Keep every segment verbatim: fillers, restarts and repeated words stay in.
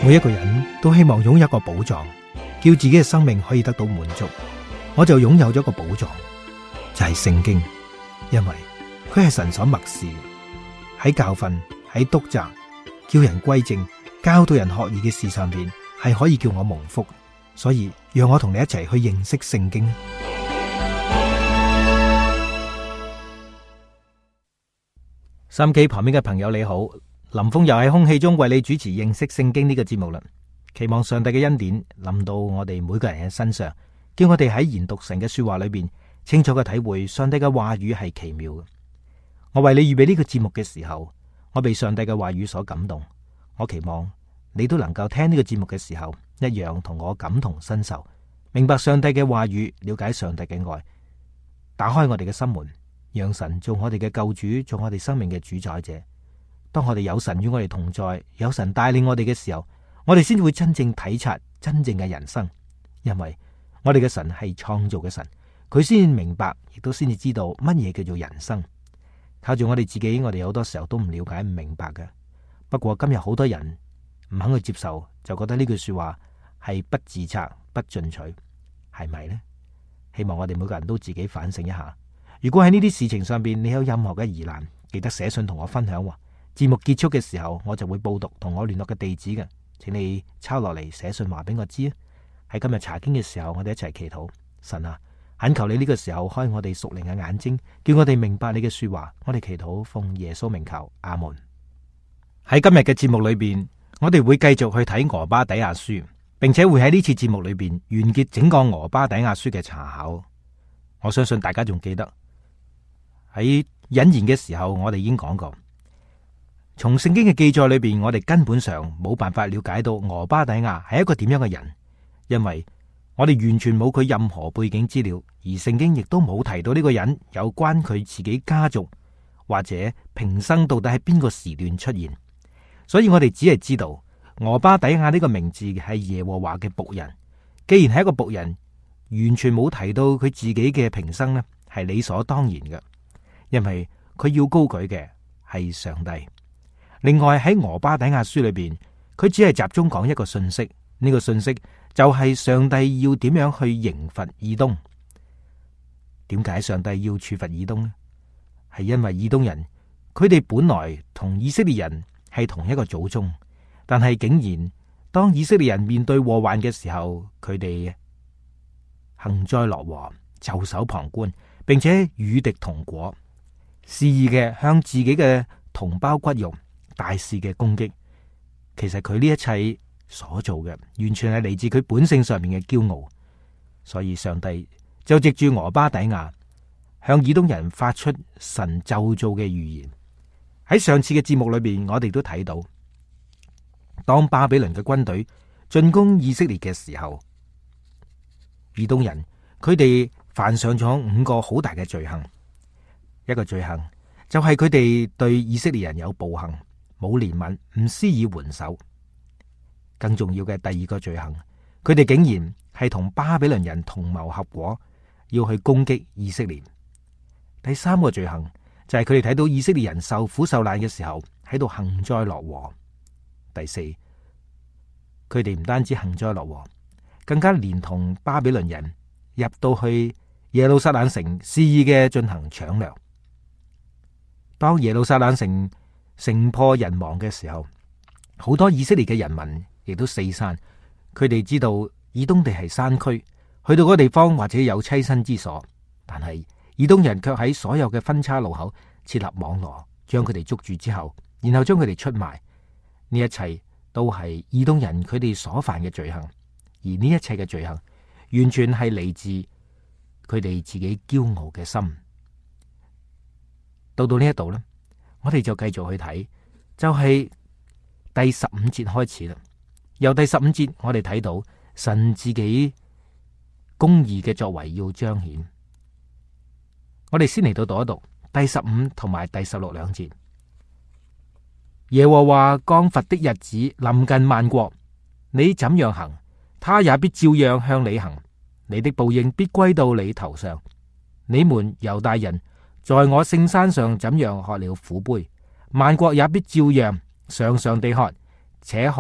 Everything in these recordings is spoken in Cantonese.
每一個人都希望擁有一個寶藏，叫自己嘅生命可以得到滿足。我就擁有咗一個寶藏，就係聖經，因為佢係神所默示，喺教訓、喺督責、叫人歸正、教導人學義嘅事上邊，係可以叫我蒙福。所以讓我同你一齊去認識聖經。收音機旁邊嘅朋友你好，林峰又喺空氣中為你主持認識聖經呢個節目啦。期望上帝嘅恩典臨到我哋每個人嘅身上，叫我哋喺研讀神嘅說話裏邊，清楚嘅體會上帝嘅話語係奇妙嘅。我為你預備呢個節目嘅時候，我被上帝嘅話語所感動。我期望你都能夠聽呢個節目嘅時候，一樣同我感同身受，明白上帝嘅話語，了解上帝嘅愛，打開我哋嘅心門，讓神做我哋嘅救主，做我哋生命嘅主宰者。當我哋有神與我哋同在，有神帶領我哋嘅時候，我哋先至會真正體察真正嘅人生。因為我哋嘅神係創造嘅神，佢先明白，亦都先至知道乜嘢叫做人生。靠住我哋自己，我哋好多時候都唔了解、唔明白嘅。不過今日好多人唔肯去接受，就覺得呢句說話係不自責、不進取，係咪呢？希望我哋每個人都自己反省一下。如果喺呢啲事情上邊你有任何嘅疑難，記得寫信同我分享。節目結束嘅時候，我就會報讀同我聯絡嘅地址嘅，請你抄落嚟寫信話俾我知啊。喺今日查經嘅時候，我哋一齊祈禱。神啊，懇求你呢個時候開我哋屬靈嘅眼睛，叫我哋明白你嘅說話。我哋祈禱奉耶穌名求，阿門。喺今日嘅節目裏邊，我哋會繼續去睇俄巴底亞書，並且會喺呢次節目裏邊完結整個俄巴底亞書嘅查考。我相信大家仲記得喺引言嘅時候，我哋已經講過，從聖經嘅記載裏邊，我哋根本上冇辦法了解到俄巴底亞係一個點樣嘅人，因為我哋完全冇佢任何背景資料，而聖經亦都冇提到呢個人有關佢自己家族或者平生到底喺邊個時段出現，所以我哋只係知道俄巴底亞呢個名字係耶和華嘅僕人。既然係一個僕人，完全冇提到佢自己嘅平生呢，係理所當然嘅，因為佢要高舉嘅係上帝。另外喺俄巴底亞書裏邊，佢只係集中講一個信息，呢個信息就係上帝要點樣去刑罰以東。點解上帝要處罰以東呢？係因為以東人佢哋本來同以色列人係同一個祖宗，但係竟然當以色列人面對禍患嘅時候，佢哋幸災樂禍，袖手旁觀，並且與敵同果，肆意嘅向自己嘅同胞骨肉大肆嘅攻擊。其實佢呢一切所做嘅，完全係嚟自佢本性上面嘅驕傲。所以上帝就藉住俄巴底亞向以東人發出神咒詛嘅預言。喺上次嘅節目裏邊，我哋都睇到，當巴比倫嘅軍隊進攻以色列嘅時候，以東人佢哋犯上咗五個好大嘅罪行。一個罪行就係佢哋對以色列人有暴行，冇憐憫，唔施以援手。更重要嘅第二個罪行，佢哋竟然係同巴比倫人同謀合夥，要去攻擊以色列。第三個罪行就係佢哋睇到以色列人受苦受難嘅時候，喺度幸災樂禍。第四，佢哋唔單止幸災樂禍，更加連同巴比倫人入到去耶路撒冷城，肆意嘅進行搶掠。當耶路撒冷城城破人亡嘅時候，好多以色列嘅人民亦都四散。佢哋知道以東地係山區，去到嗰個地方或者有棲身之所，但係以東人卻喺所有嘅分岔路口設立網羅，將佢哋捉住之後，然後將佢哋出賣。呢一切都係以東人佢哋所犯嘅罪行，而呢一切嘅罪行完全係嚟自佢哋自己驕傲嘅心。到到呢一度呢，我哋就繼續去睇，就係第十五節開始啦。由第十五節我哋睇到神自己公義嘅作為要彰顯。我哋先嚟到讀一讀第十五同埋第十六兩節。耶和華降罰的日子臨近萬國，你怎樣行，他也必照樣向你行，你的報應必歸到你頭上。你們猶大人在我聖山上怎樣喝了苦杯，萬國也必照樣常常地喝，且喝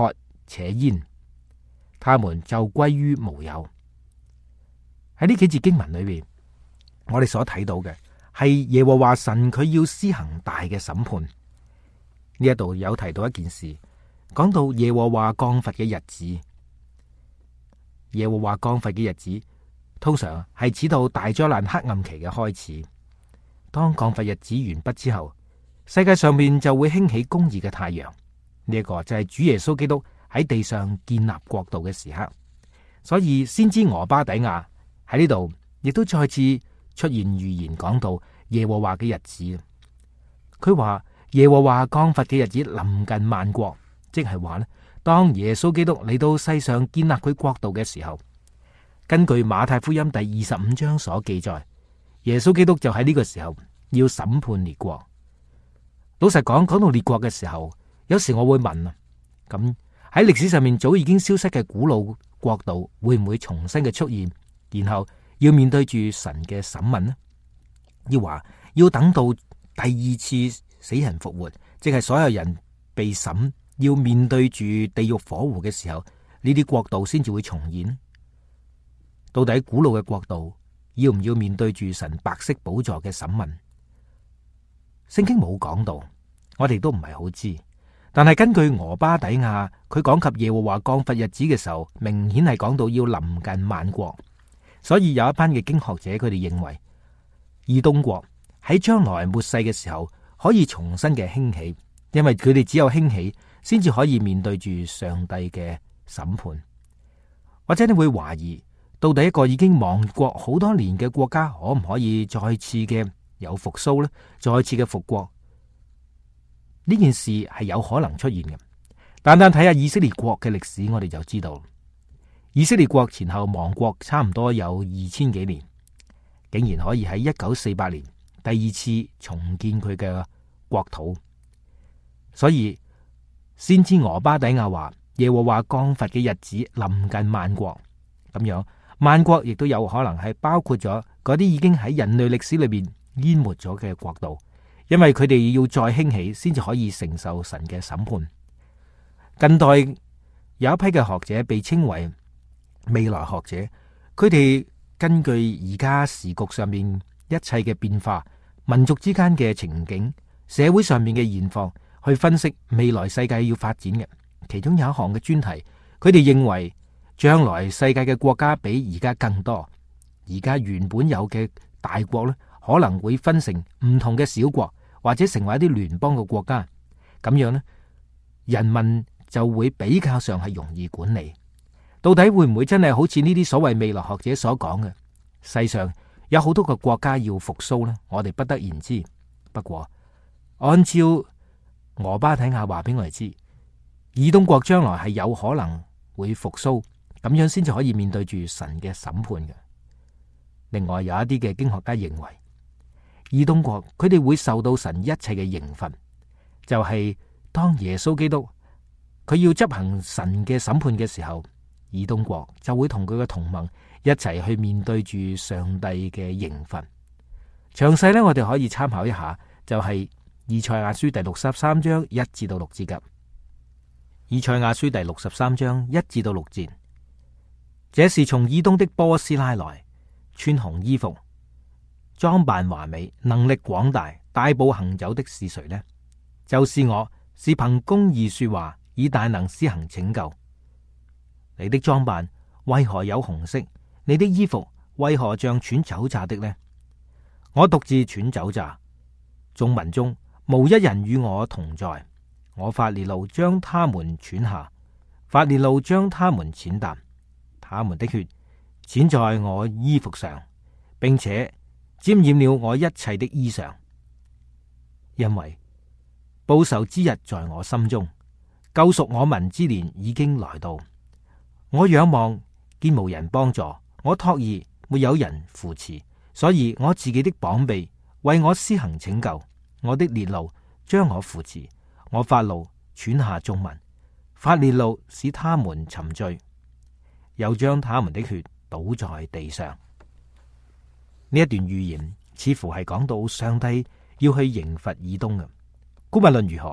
且焉，他們就歸於無有。喺呢幾節經文裏邊，我哋所睇到嘅係耶和華神佢要施行大嘅審判。呢一度有提到一件事，講到耶和華降罰嘅日子。耶和華降罰嘅日子通常係指到大災難黑暗期嘅開始。當降罰日子完畢之後，世界上面就會興起公義嘅太陽。呢一個就係主耶穌基督喺地上建立國度嘅時刻。所以先知俄巴底亞喺呢度亦都再次出現預言，講到耶和華嘅日子。佢話耶和華降罰嘅日子臨近萬國，即係話咧，當耶穌基督嚟到世上建立佢國度嘅時候，根據馬太福音第二十五章所記載，耶穌基督就喺呢個時候要審判列國。老實講，講到列國嘅時候，有時我會問啊，咁喺歷史上面早已經消失嘅古老國度會唔會重新嘅出現，然後要面對住神嘅審問呢？要話要等到第二次死人復活，即係所有人被審，要面對住地獄火湖嘅時候，呢啲國度先至會重現。到底古老嘅國度要唔要面對住神白色寶座嘅審問？聖經冇講到，我哋都唔係好知。但係根據俄巴底亞，佢講及耶和華降罰日子嘅時候，明顯係講到要臨近萬國。所以有一班嘅經學者，佢哋認為以東國喺將來末世嘅時候可以重新嘅興起，因為佢哋只有興起，先至可以面對住上帝嘅審判。或者你會懷疑，到底一個已經亡國好多年嘅國家，可唔可以再次嘅有復甦呢？再次嘅復國？呢件事係有可能出現嘅。單單睇下以色列國嘅歷史，我哋就知道，以色列國前後亡國差唔多有二千幾年，竟然可以喺一九四八年第二次重建佢嘅國土。所以先知俄巴底亞話耶和華降罰嘅日子臨近萬國，咁樣萬國亦都有可能係包括咗嗰啲已經喺人類歷史裏邊淹沒咗嘅國度。因為佢哋要再興起，先至可以承受神嘅審判。近代有一批嘅學者被稱為未來學者，佢哋根據而家時局上面一切嘅變化、民族之間嘅情景、社會上面嘅現況，去分析未來世界要發展嘅。其中有一項嘅專題，佢哋認為將來世界嘅國家比而家更多，而家原本有嘅大國咧，可能會分成唔同嘅小國，或者成為一啲聯邦嘅國家，咁樣呢，人民就會比較上係容易管理。到底會唔會真係好似呢啲所謂未來學者所講嘅，世上有好多個國家要復甦呢？我哋不得而知。不過按照俄巴底亞話俾我哋知，以東國將來係有可能會復甦，咁樣先至可以面對住神嘅審判嘅。另外有一啲嘅經學家認為，以東國佢哋會受到神一切嘅刑罰，就係、是、當耶穌基督佢要執行神嘅審判嘅時候，以東國就會同佢嘅同盟一齊去面對住上帝嘅刑罰。詳細呢，我哋可以參考一下，就係、是、以賽亞書第六十三章一至到六節嘅。以賽亞書第六十三章一至到六節，這是從以東的波斯拉來，穿紅衣服，裝扮華美，能力廣大，大步行走的是誰呢？就是我，是憑公義說話，以大能施行拯救。你的裝扮為何有紅色？你的衣服為何像踹酒醡的呢？我獨自踹酒醡，眾民中無一人與我同在。我發烈怒將他們踹下，發烈怒將他們踐踏，他們的血濺在我衣服上，並且沾染了我一切的衣裳。因為報仇之日在我心中，救贖我民之年已經來到。我仰望見無人幫助，我託兒沒有人扶持，所以我自己的膀臂為我施行拯救。我的烈怒將我扶持，我發怒踹下眾民，發烈怒使他們沉醉，又將他們的血倒在地上。呢一段預言似乎係講到上帝要去刑罰以東嘅。姑勿論如何，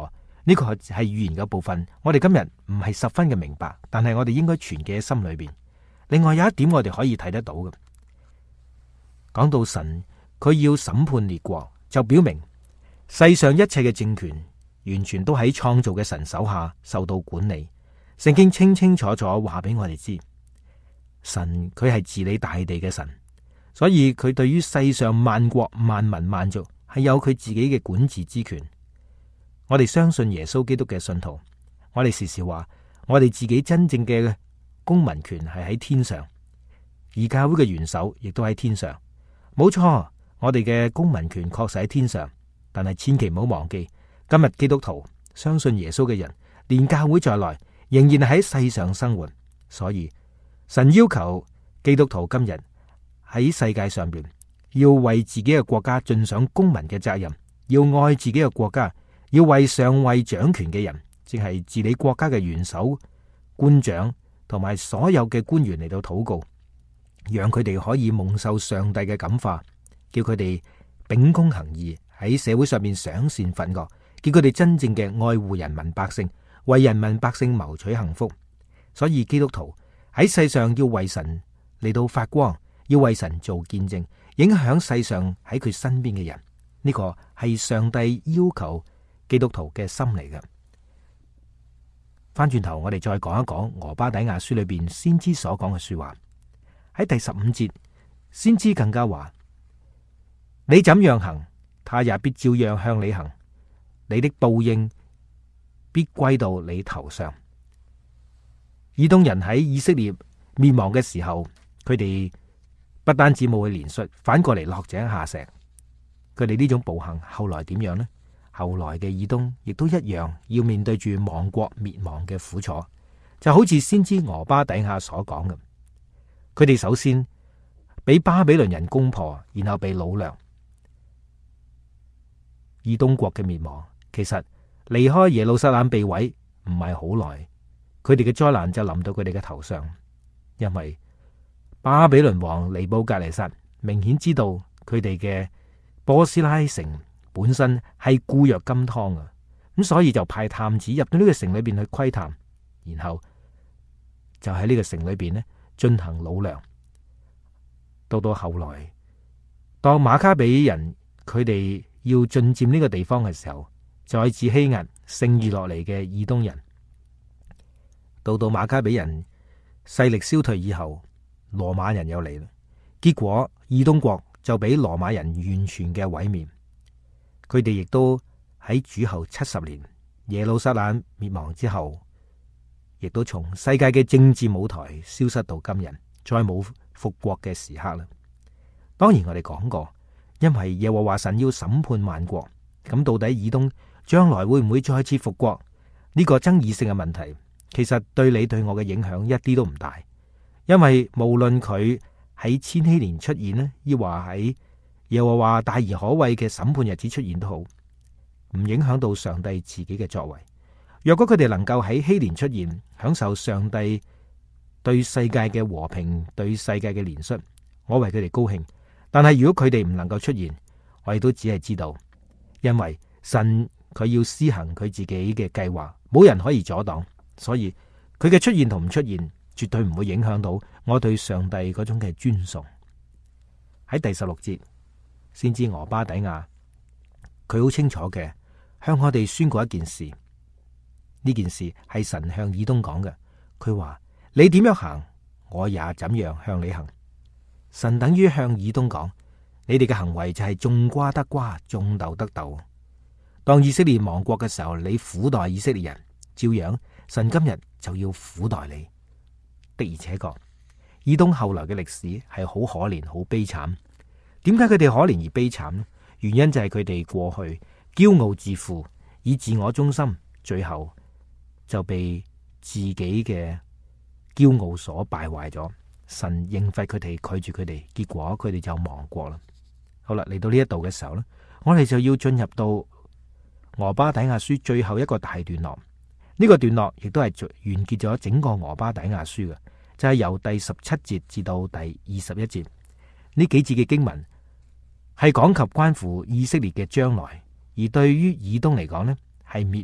呢個係預言嘅部分，我哋今日唔係十分嘅明白，但係我哋應該存記喺心裏邊。另外有一點我哋可以睇得到嘅，講到神佢要審判列國，就表明世上一切嘅政權完全都喺創造嘅神手下受到管理。聖經清清楚楚話俾我哋知，神佢係治理大地嘅神，所以佢對於世上萬國萬民萬族係有佢自己嘅管治之權。我哋相信耶穌基督嘅信徒，我哋時時話我哋自己真正嘅公民權係喺天上，而教會嘅元首亦都喺天上。冇錯，我哋嘅公民權確實喺天上，但係千祈唔好忘記，今日基督徒相信耶穌嘅人，連教會在內，仍然喺世上生活。所以神要求基督徒今日喺世界上邊，要為自己嘅國家盡上公民嘅責任，要愛自己嘅國家，要為上位掌權嘅人，即係治理國家嘅元首、官長同埋所有嘅官員嚟到禱告，讓佢哋可以蒙受上帝嘅感化，叫佢哋秉公行義，喺社會上面賞善罰惡，叫佢哋真正嘅愛護人民百姓，為人民百姓謀取幸福。所以基督徒喺世上要為神嚟到發光，要為神做見證，影響世上喺佢身邊嘅人。呢個係上帝要求基督徒嘅心嚟嘅。翻轉頭，我哋再講一講俄巴底亞書裏邊先知所講嘅說話。喺第十五節，先知更加話：你怎樣行，他也必照樣向你行，你的報應必歸到你頭上。以東人喺以色列滅亡嘅時候，佢哋不單止冇去憐恤，反過嚟落井下石。佢哋呢種暴行後來點樣呢？後來嘅以東亦都一樣要面對住亡國滅亡嘅苦楚，就好似先知俄巴底亞所講嘅。佢哋首先俾巴比倫人攻破，然後被擄掠。以東國嘅滅亡，其實離開耶路撒冷被毀唔係好耐，佢哋嘅災難就臨到佢哋嘅頭上。因為巴比倫王尼布甲尼撒明顯知道佢哋嘅波斯拉城本身係固若金湯啊，咁所以就派探子入到呢個城裏邊去窺探，然後就喺呢個城裏邊呢進行擄掠。到到後來，當馬卡比人佢哋要進佔呢個地方嘅時候，再次欺壓剩餘落嚟嘅以東人。到到馬卡比人勢力消退以後，羅馬人又嚟啦，結果以東國就俾羅馬人完全嘅毀滅。佢哋亦都喺主後七十年耶路撒冷滅亡之後，亦都從世界嘅政治舞台消失到今日，再冇復國嘅時刻啦。當然我哋講過，因為耶和華神要審判萬國，咁到底以東將來會唔會再次復國？呢個爭議性嘅問題，其實對你對我嘅影響一啲都唔大，因為無論佢喺千禧年出現呢，抑或喺耶和華大而可畏嘅審判日子出現都好，唔影響到上帝自己嘅作為。若果佢哋能夠喺禧年出現，享受上帝對世界嘅和平、對世界嘅憐恤，我為佢哋高興。但係如果佢哋唔能夠出現，我亦都只係知道，因為神佢要施行佢自己嘅計劃，冇人可以阻擋，所以佢嘅出現同唔出現，絕對唔會影響到我對上帝嗰種嘅尊崇。喺第十六節，先知俄巴底亞佢好清楚嘅向我哋宣告一件事，呢件事係神向以東講嘅。佢話：你點樣行，我也怎樣向你行。神等於向以東講：你哋嘅行為就係種瓜得瓜，種豆得豆。當以色列亡國嘅時候，你苦待以色列人，照樣神今日就要苦待你。的而且確，以東後來嘅歷史係好可憐、好悲慘。點解佢哋可憐而悲慘呢？原因就係佢哋過去驕傲自負，以自我中心，最後就被自己嘅驕傲所敗壞咗。神刑罰佢哋，拒絕佢哋，結果佢哋就亡國啦。好啦，嚟到呢一度嘅時候呢，我哋就要進入到俄巴底亞書最後一個大段落。呢個段落亦都係完結咗整個俄巴底亞書嘅，就係由第十七節至到第二十一節。呢幾節嘅經文係講及關乎以色列嘅將來，而對於以東嚟講呢，係滅亡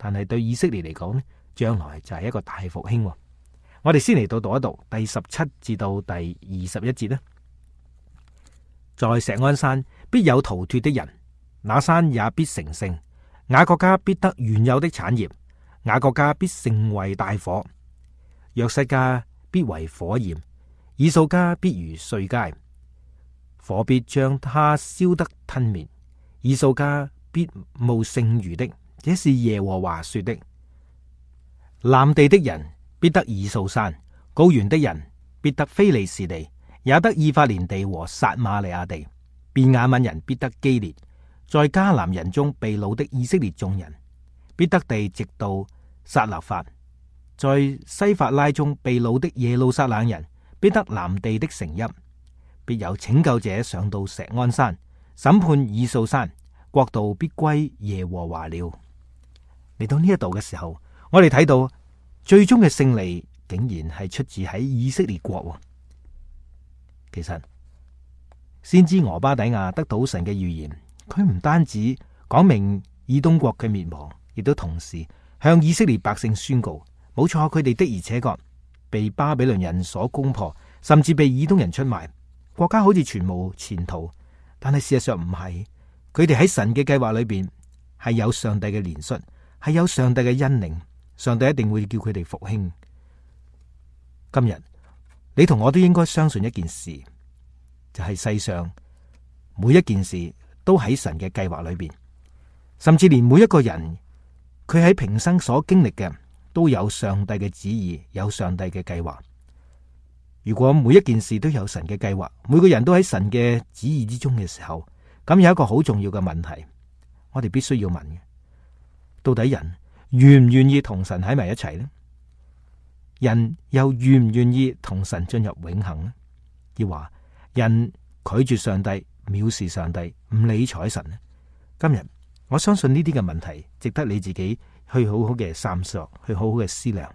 但係對以色列嚟講呢，將來就係一個大復興。我哋先嚟到讀一讀第十七至到第二十一節啦。在錫安山必有逃脫的人，那山也必成聖。雅各家必得原有的產業，雅各家必成為大火。約瑟家必為火焰，以掃家必如碎秸，火必將他燒得吞滅。以掃家必無剩餘的，這是耶和華說的。南地的人必得以掃山，高原的人必得非利士地，也得以法蓮地和撒瑪利亞地。便雅憫人必得基列，在迦南人中被擄的以色列眾人必得地，直到撒勒法。在西法拉中被擄的耶路撒冷人必得南地的城邑。必有拯救者上到錫安山，審判以掃山，國度必歸耶和華了。嚟到呢一度嘅時候，我哋睇到最終嘅勝利竟然係出自喺以色列國。其實先知俄巴底亞得到神嘅預言，佢唔單止講明以東國嘅滅亡，亦都同時向以色列百姓宣告，冇錯，佢哋的而且確被巴比倫人所攻破，甚至被以東人出賣，國家好似全無前途。但係事實上唔係，佢哋喺神嘅計劃裏邊係有上帝嘅憐恤，係有上帝嘅恩寧，上帝一定會叫佢哋復興。今日你同我都應該相信一件事，就係世上每一件事都喺神嘅計劃裏邊，甚至連每一個人佢喺平生所經歷嘅都有上帝嘅旨意，有上帝嘅計劃。如果每一件事都有神嘅計劃，每個人都喺神嘅旨意之中嘅時候，咁有一個好重要嘅問題，我哋必須要問嘅，到底人願唔願意同神喺埋一齊呢？人又願唔願意同神進入永恆呢？要話人拒絕上帝，藐視上帝，唔理睬神呢？今日我相信呢啲嘅問題值得你自己去好好嘅三思，去好好嘅思量。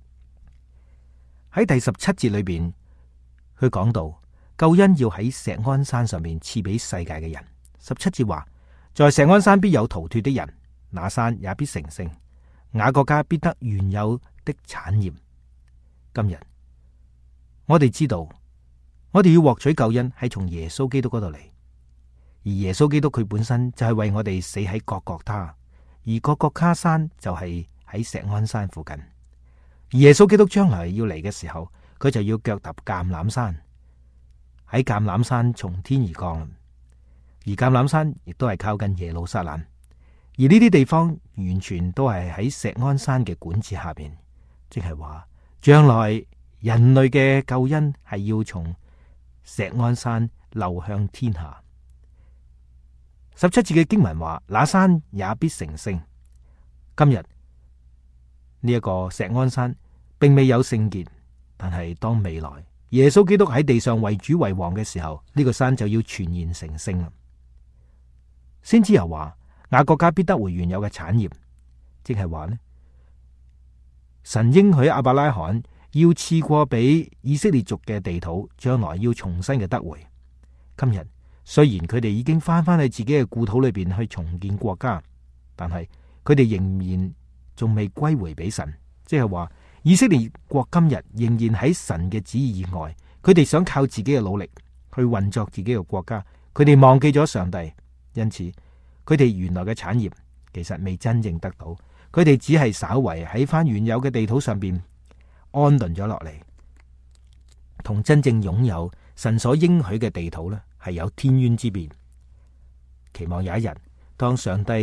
喺第十七節裏邊，佢講到救恩要喺錫安山上面賜俾世界嘅人。十七節話，在錫安山必有逃脫的人，那山也必成聖，雅各家必得原有的產業。今日我哋知道，我哋要獲取救恩係從耶穌基督嗰度嚟，而耶穌基督佢本身就係為我哋死喺各各他，而各各他山就係喺錫安山附近。而耶穌基督將來要嚟嘅時候，佢就要腳踏橄欖山，喺橄欖山從天而降。而橄欖山亦都係靠近耶路撒冷，而呢啲地方完全都係喺錫安山嘅管治下邊，即係話將來人類嘅救恩係要從錫安山流向天下。十七節嘅經文話，那山也必成聖。今日呢一個錫安山並未有聖潔，但係當未來耶穌基督喺地上為主為王嘅時候，呢個山就要全然成聖啦。先知又話，雅各家必得回原有嘅產業，即係話呢，神應許亞伯拉罕要賜過俾以色列族嘅地土，將來要重新嘅得回。今日雖然佢哋已經翻翻去自己嘅故土裏邊去重建國家，但係佢哋仍然仲未歸回俾神，即係話以色列國今日仍然喺神嘅旨意以外，佢哋想靠自己嘅努力去運作自己嘅國家，佢哋忘記咗上帝，因此佢哋原來嘅產業其實未真正得到，佢哋只係稍為喺翻原有嘅地土上邊安頓咗落嚟，同真正擁有神所應許嘅地土呢係有天淵之別。期望有一日，當上帝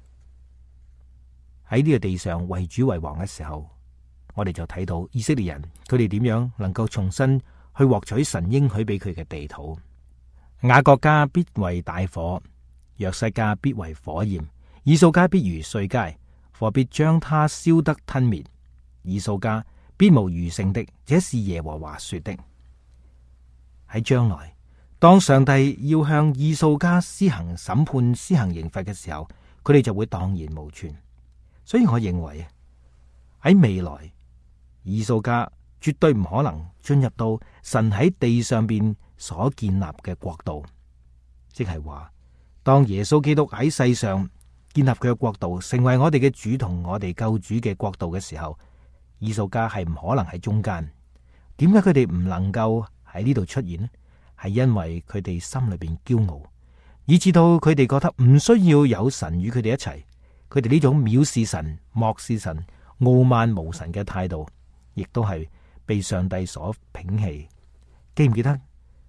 喺呢個地上為主為王嘅時候，我哋就睇到以色列人佢哋點樣能夠重新去獲取神應許俾佢嘅地土。雅各家必為大火，約瑟家必為火焰，以掃家必如碎秸，火必將他燒得吞滅。以掃家必無餘剩的，這是耶和華說的。喺將來，當上帝要向以掃家施行審判、施行刑罰嘅時候，佢哋就會蕩然無存。所以我認為喺未來，以掃家絕對唔可能進入到神喺地上邊所建立嘅國度，即係話當耶穌基督喺世上建立佢嘅國度，成為我哋嘅主同我哋救主嘅國度嘅時候，以掃家係唔可能喺中間。點解佢哋唔能夠喺呢度出現呢？係因為佢哋心裏邊驕傲，以至到佢哋覺得唔需要有神與佢哋一齊。佢哋呢種藐視神、漠視神、傲慢無神嘅態度，亦都係被上帝所摒棄。記唔記得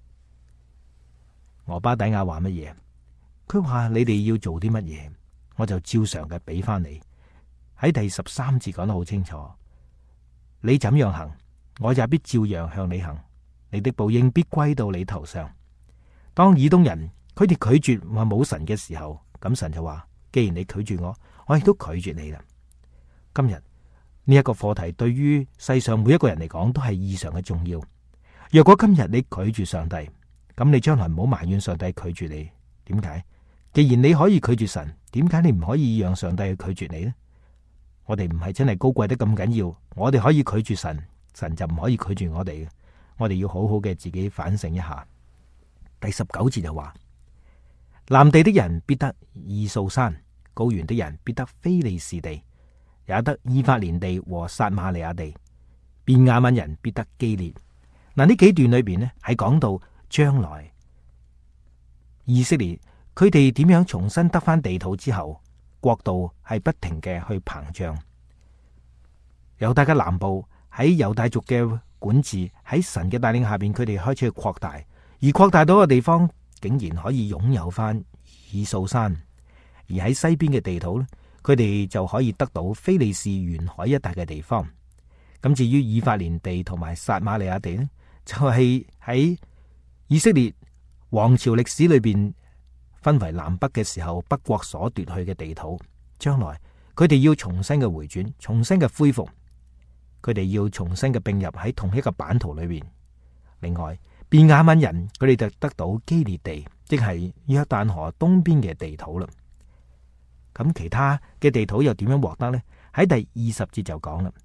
俄巴底亞話乜嘢？佢話你哋要做啲乜嘢，我就照常嘅俾翻你。喺第十三節講得好清楚，你怎樣行，我也必照樣向你行，你的報應必歸到你頭上。當以東人佢哋拒絕話冇神嘅時候，咁神就話：既然你拒絕我，我亦都拒絕你啦。今日呢一個課題對於世上每一個人嚟講都係異常嘅重要。若果今日你拒絕上帝，咁你將來唔好埋怨上帝拒絕你。點解？既然你可以拒絕神，點解你唔可以讓上帝去拒絕你呢？我哋唔係真係高貴得咁緊要，我哋可以拒絕神，神就唔可以拒絕我哋嘅。我哋要好好嘅自己反省一下。第十九節就話：南地的人必得以掃山，高原的人必得非利士地，也得以法蓮地和撒瑪利亞地，便雅憫人必得基列。嗱，呢幾段裏邊呢係講到將來以色列佢哋點樣重新得翻地土之後，國度係不停嘅去膨脹。猶大嘅南部喺猶大族嘅管治，喺神嘅帶領下邊，佢哋開始去擴大，而擴大到個地方竟然可以擁有翻以掃山。而喺西邊嘅地土呢，佢哋就可以得到非利士沿海一帶嘅地方。咁至於以法蓮地同埋撒瑪利亞地呢，就係喺以色列王朝歷史裏邊分為南北嘅時候，北國所奪去嘅地土。將來佢哋要重新嘅回轉，重新嘅恢復，佢哋要重新嘅併入喺同一個版圖裏邊。另外，便雅憫人佢哋就得到基列地，即係約旦河東邊嘅地土啦。咁其他嘅地土又點樣獲得呢？喺第二十節就講啦，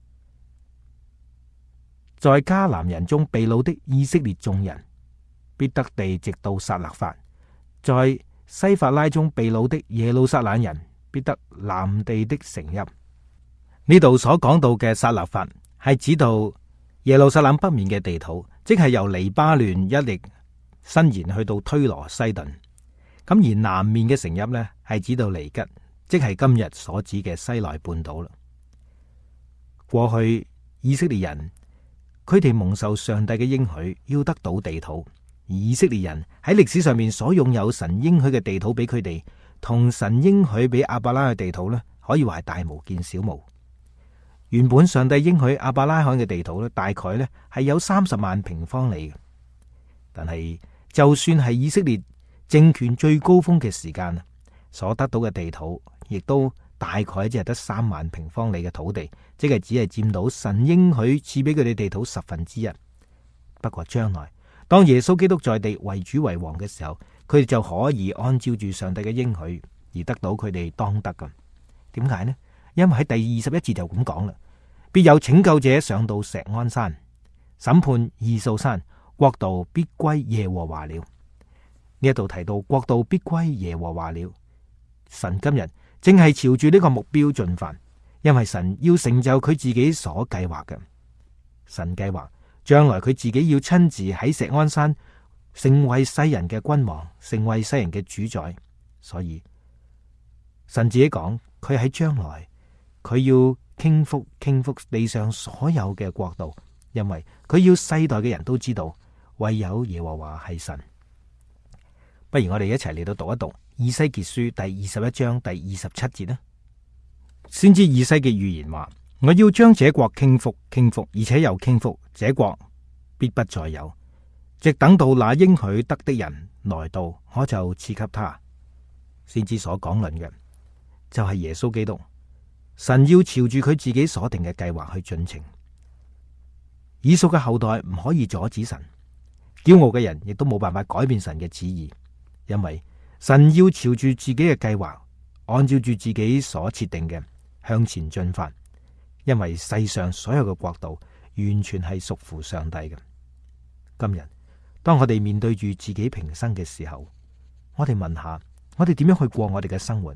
在迦南人中被擄的以色列眾人必得地，直到撒勒法；在西法拉中被擄的耶路撒冷人必得南地的城邑。呢度所講到嘅撒勒法係指到耶路撒冷北面嘅地土，即係由黎巴嫩一力伸延去到推羅西頓。咁而南面嘅城邑呢，係指到尼吉，即係今日所指嘅西奈半島啦。過去以色列人佢哋蒙受上帝嘅應許，要得到地土。而以色列人喺歷史上面所擁有神應許嘅地土俾佢哋，同神應許俾亞伯拉罕嘅地土呢，可以話係大無見小無。原本上帝應許亞伯拉罕嘅地土呢，大概呢係有三十萬平方里嘅，但係就算係以色列政權最高峰嘅時間所得到嘅地土，亦都大概只係得三萬平方里嘅土地，即係只係佔到神應許賜俾佢哋地土十分之一。不過將來當耶穌基督在地為主為王嘅時候，佢哋就可以按照住上帝嘅應許而得到佢哋當得㗎。點解呢？因為喺第二十一節就咁講啦，必有拯救者上到錫安山，審判以掃山，國度必歸耶和華了。呢一度提到國度必歸耶和華了，神今日正係朝住呢個目標進發，因為神要成就佢自己所計劃嘅。神計劃將來佢自己要親自喺錫安山成為世人嘅君王，成為世人嘅主宰。所以神自己講，佢喺將來佢要傾覆傾覆地上所有嘅國度，因為佢要世代嘅人都知道唯有耶和華係神。不如我哋一齊嚟到讀一讀以西結書第二十一章第二十七節啦。先知以西結預言話：我要將這國傾覆傾覆，而且又傾覆，這國必不再有，直等到那應許得的人來到，我就賜給他。先知所講論嘅就係耶穌基督，神要朝住佢自己所定嘅計劃去進程。以掃嘅後代唔可以阻止神，驕傲嘅人亦都冇辦法改變神嘅旨意。因為神要朝住自己嘅計劃，按照住自己所設定嘅向前進發。因為世上所有嘅國度完全係屬乎上帝嘅。今日當我哋面對住自己平生嘅時候，我哋問下，我哋點樣去過我哋嘅生活？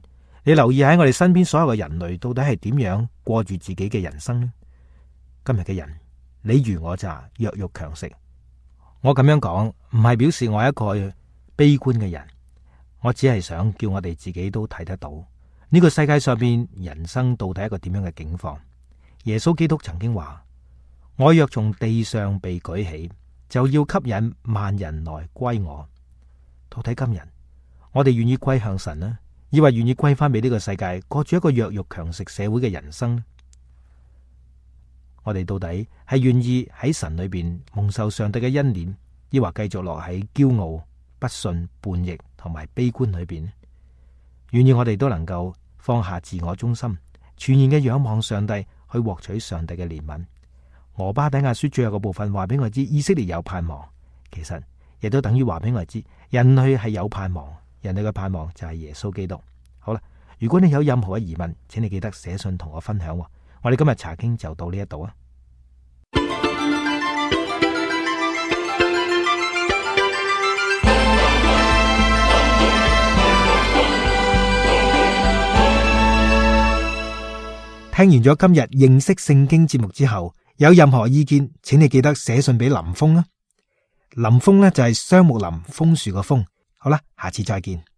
你留意喺我哋身邊所有嘅人類到底係點樣過住自己嘅人生呢？今日嘅人，你虞我詐，弱肉強食。我咁樣講唔係表示我係一個悲觀嘅人，我只係想叫我哋自己都睇得到呢個世界上邊人生到底係一個點樣嘅境況。耶穌基督曾經話：我若從地上被舉起，就要吸引萬人來歸我。到底今日我哋願意歸向神呢，抑或願意歸翻俾呢個世界，過住一個弱肉強食社會嘅人生呢？我哋到底係願意喺神裏邊蒙受上帝嘅恩典，抑或繼續落喺驕傲、不信、叛逆同埋悲觀裏邊？願意我哋都能夠放下自我中心，全然嘅仰望上帝，去獲取上帝嘅憐憫。俄巴底亞書最後嘅部分話俾我知，以色列有盼望，其實亦都等於話俾我知，人類係有盼望，人類嘅盼望就係耶穌基督。好啦，如果你有任何嘅疑問，請你記得寫信同我分享。我哋今日查經就到呢一度啊！聽完咗今日認識聖經節目之後，有任何意見，請你記得寫信俾林峰啊！林峰呢就係雙木林楓樹個楓。好啦，下次再見。